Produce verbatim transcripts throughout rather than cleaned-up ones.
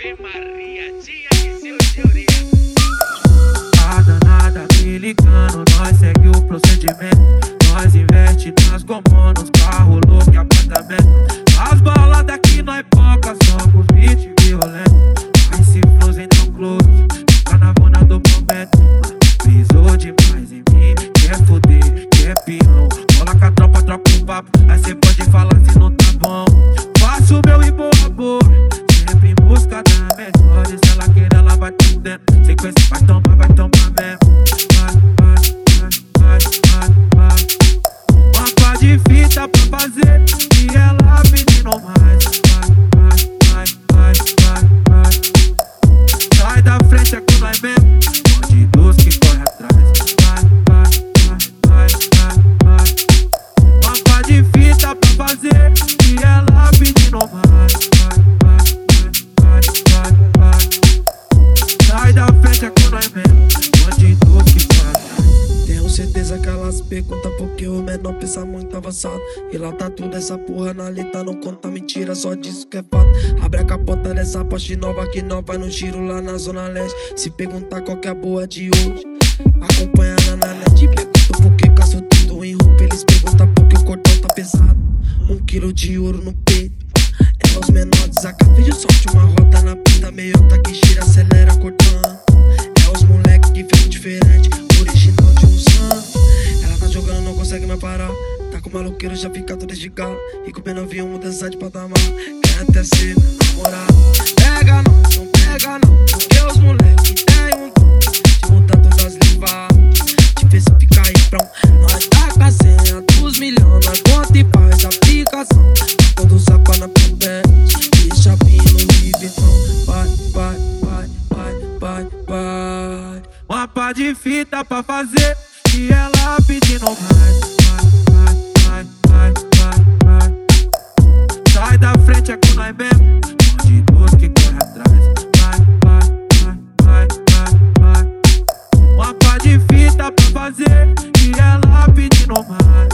Ave Maria, tia de seu teoria. A danada me ligando, nós segue o procedimento. Nós investe nas gomão, nos carros, louco e apartamento. As baladas que nós poca, só com os beats violentos. Mas se frozen não close, fica na vona do momento. Pisou demais em mim, quer foder, quer peão. Rola com a tropa, troca um papo, aí cê pode falar se não tá bom. Faço meu e boa boa, sempre em busca da melhor. E se ela querer, ela vai ter dentro. Sequência vai tomar, vai tomar mesmo. Vai, vai, vai, vai, vai. Uma pá de fita pra fazer e ela pedindo mais. Vai, vai, vai, vai, vai. Sai da frente, é com nós mesmo. Bandidos que corre atrás. Vai, vai, vai, vai, vai. Uma pá de fita pra fazer e ela pedindo mais. Vai, vai, vai, vai, vai. Sai da frente, é com nós mesmo. Bandidos que corre atrás. Tenho certeza que elas perguntam porque o menor pensa muito avançado. E lá tá tudo essa porra na letra, não conta mentira, só disso que é fato. Abre a capota dessa Porsche nova que nós vai no giro lá na zona leste. Se perguntar qual que é a boa de hoje, acompanha na net. Pergunto por que caço tudo em roupa, eles perguntam por que o cordão tá pesado. Um quilo de ouro no peito, é os menores. A café solte uma roda na pista, meiota que gira, acelera cortando. É os moleque que fez diferente, original de um santo. Ela tá jogando, não consegue mais parar. Tá com o maloqueiro, já fica todo esticado. E com o pé novinho, mudança de patamar. Quer até ser namorado. Pega não, não pega não, porque os moleque tem um dom de montar todas as levadas, de ver se fica aí pronto. Nós tá com a senha dos milhões, nós conta e faz aplicação. Todo saco na pubete e chapinha no Louis Vuitton. Vai, vai, vai, vai, vai, vai. Uma pá de fita pra fazer e ela pedindo mais. Vai, vai, vai, vai, vai. Sai da frente, é com nós mesmo. Bandidos que corre atrás. Vai, vai, vai, vai, vai. Uma pá de fita pra fazer e ela pedindo mais.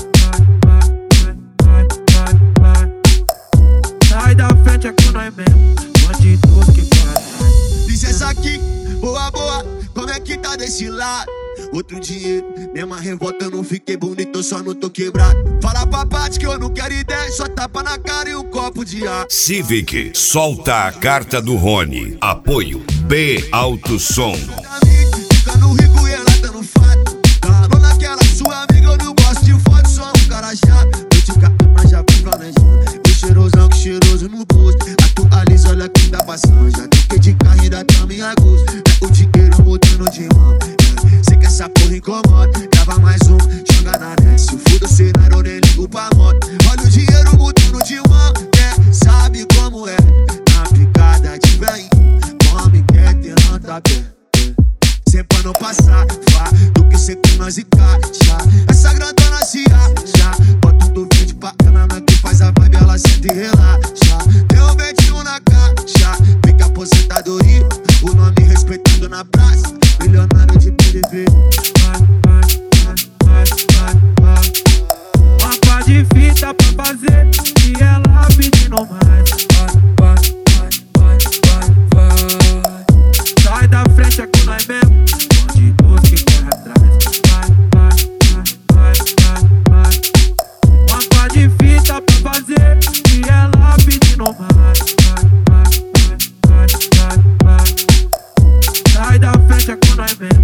Vai, vai, vai, vai, vai. Sai da frente, é com nós mesmo. Bandidos que corre atrás. Licença aqui, boa, boa, como é que tá desse lado? Outro dinheiro, mesma revolta, eu não fiquei bonito, eu só não tô quebrado. Fala pra parte que eu não quero ideia, só tapa na cara e um copo de ar. Civic, solta a carta do Rony. Apoio B Alto Som. Ficando rico e ela dando fato. Falou naquela sua amiga, eu não gosto de foto, sou um cara chato. Eu te cato, mas já fui planejando. O cheirosão que cheiroso no posto. Atualiza, olha quem tá passando. Já fiquei de carro e ainda tá minha gosto. É o dinheiro mudando de mão. Sei que essa porra incomoda. Grava mais um, joga na net. Se fuda o cenário, eu nem ligo pra moto. Olha o dinheiro mudando de mão, né? Sabe como é? Na picada de vem, come quer ter nota pé. Sempre pra não passar, vá, do que ser com nós e caixa. Essa grandona se acha. Bota um do vídeo pra ela, na que faz a vibe, ela sente e relaxa. Tem um vinte e um na caixa, fica aposentadoria. O nome respeitado na praça, milionário de P D V. Vai, vai, vai, vai, vai. Uma pá de fita pra fazer e ela pedindo mais. Vai, vai, vai, vai, vai, vai. Sai da frente, é com nós mesmo. Bandidos que corre atrás. Vai, vai, vai, vai, vai. Uma pá de fita pra fazer e ela pedindo mais. Vai, vai, vai, vai, vai, vai. Sai da frente, é com nós mesmo.